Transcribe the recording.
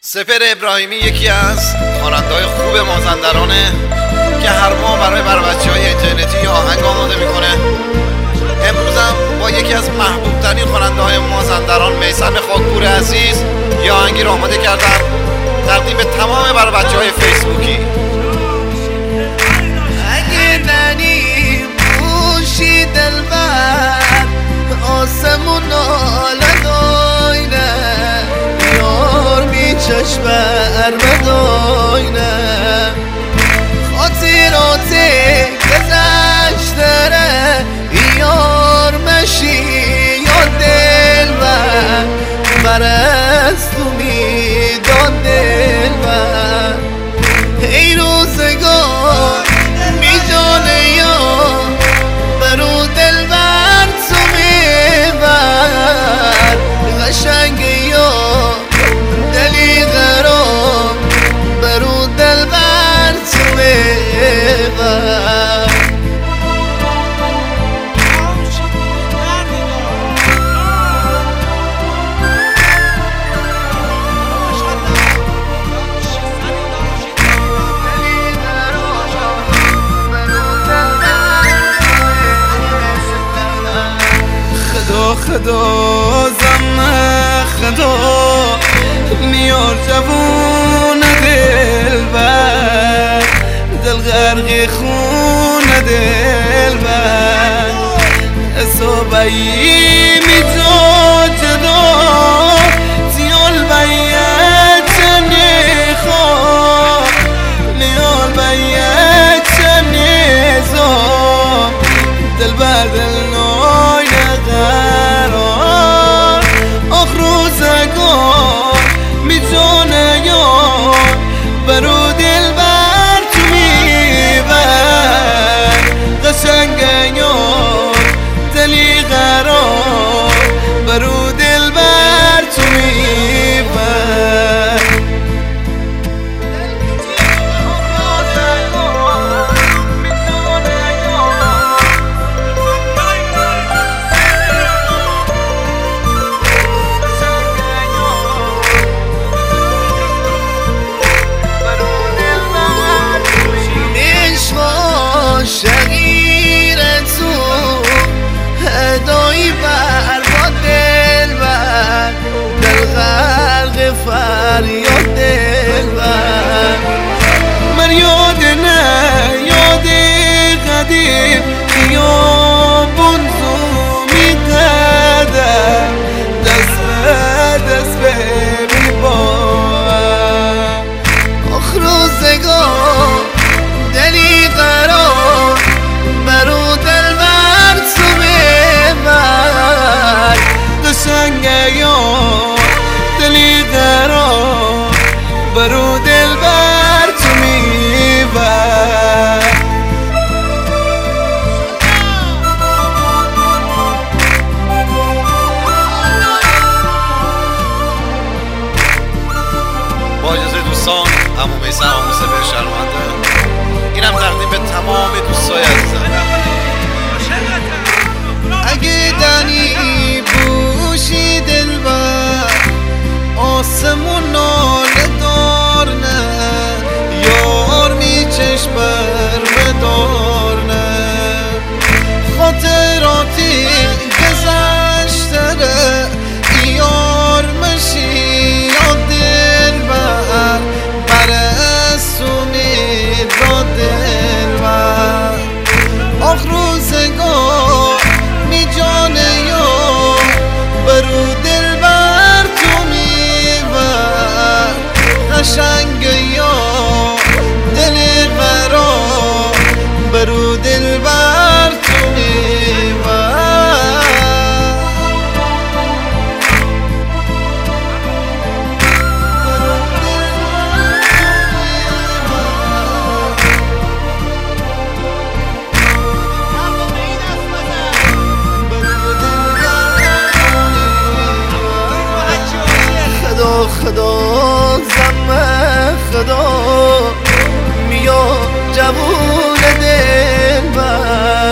سپر ابراهیمی یکی از خواننده‌های خوب مازندرانه که هر ماه برای بچه‌های اینترنتی آهنگ آماده میکنه. امروزم با یکی از محبوب ترین خواننده‌های مازندران میثم خاکپور عزیز یه آهنگی رو آماده کردم تقدیم به تمام برای بچه‌های فیسبوکی. اگه ننی بوشی دلبر آسمون ناله داینه یار بی چشم ارمداینه خاطرات گذشته یار مشی یا دلبر برستو میدان دلبر ای روزگار میجانه یا برو دلبر تو میبر قشنگ یا دلی غرام برو دلبر تو میبر خدا زمه خدا میار جوون دلبر دل غرق خون دلبر حسابی میجا جدا تیال بیت چنخا میال بیت چنزا دلبر دلنای قرار آخ روزگار میتونه یا برو دلبر تو میبر قشنگه یا دلی قرار برو دلبر تو میبر شغیر تو هدایی بر با دلبر دل غرق فریاد دلبر من یاد نه یاد قدیم خیابون زومی قدر دست به میبار آخ روزگار دلی قرار برو دلبر تو ببر قشنگه یا دلی قرار برو دلبر تو میبر با اجازه دوستان عمو میثم عمو سپر شرمنده اینم تقدیم به تمام دوستای عزیزم. اگه دنی بوشی دلبر آسمون ناله دار نه یار می چشم برمدار نه خاطراتی گذشته یار مشی یا دلبر برسونی را دلبر آخ روزگار می جانه یا برو دلبر تو میبر قشنگ یا دل قرار برو دلبر تو میبر خدا زمه خدا میا جوون دلبر